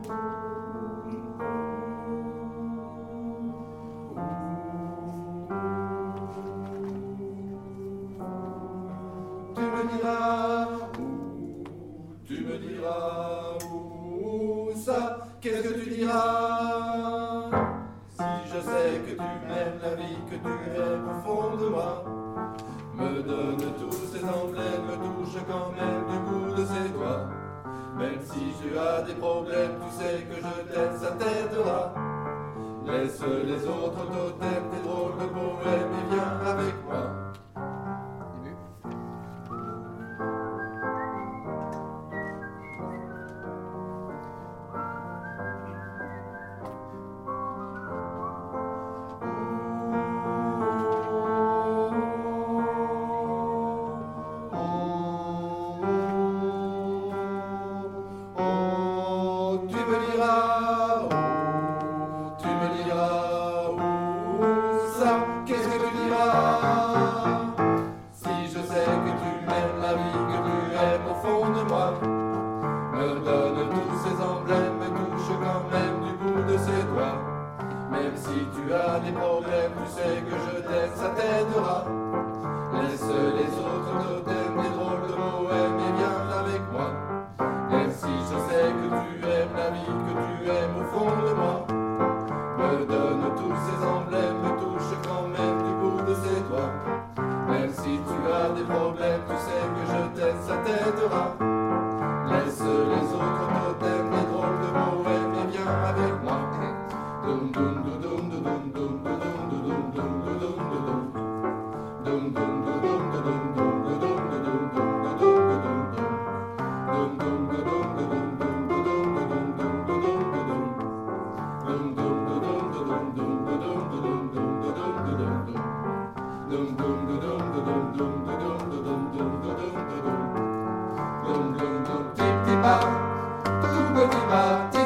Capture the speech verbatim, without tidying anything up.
Tu me diras où, tu me diras où ça, qu'est-ce que tu diras? Si je sais que tu m'aimes, la vie que tu aimes au fond de moi me donne tous ces emblèmes, me touche quand même du bout de ses doigts. Même si tu as des problèmes, tu sais que je t'aide, ça t'aidera. Laisse les autres totems, tes drôles de poèmes et viens avec moi. Qu'est-ce que tu diras? Si je sais que tu m'aimes, la vie que tu aimes au fond de moi me donne tous ces emblèmes, me touche quand même du bout de ses doigts. Même si tu as des problèmes, tu sais que je t'aide, ça t'aidera. Laisse les autres totems, des drôles de poèmes et viens avec moi. Même si je sais que tu aimes, la vie que tu aimes au fond de moi me donne tous ces emblèmes, me touche quand même du bout de ses doigts. Même si tu as des problèmes, tu sais que je t'aide, ça t'aidera. Laisse les autres totems, des drôles de poèmes et viens avec moi. Dum dum dum dum dum dum dum dum dum dum dum dum dum. Dum dum dum dum dum dum dum dum dum dum dum dum. Dum dum dum dum dum dum dum dum dum dum. Dum dum dum dum dum dum dum dum dum dum.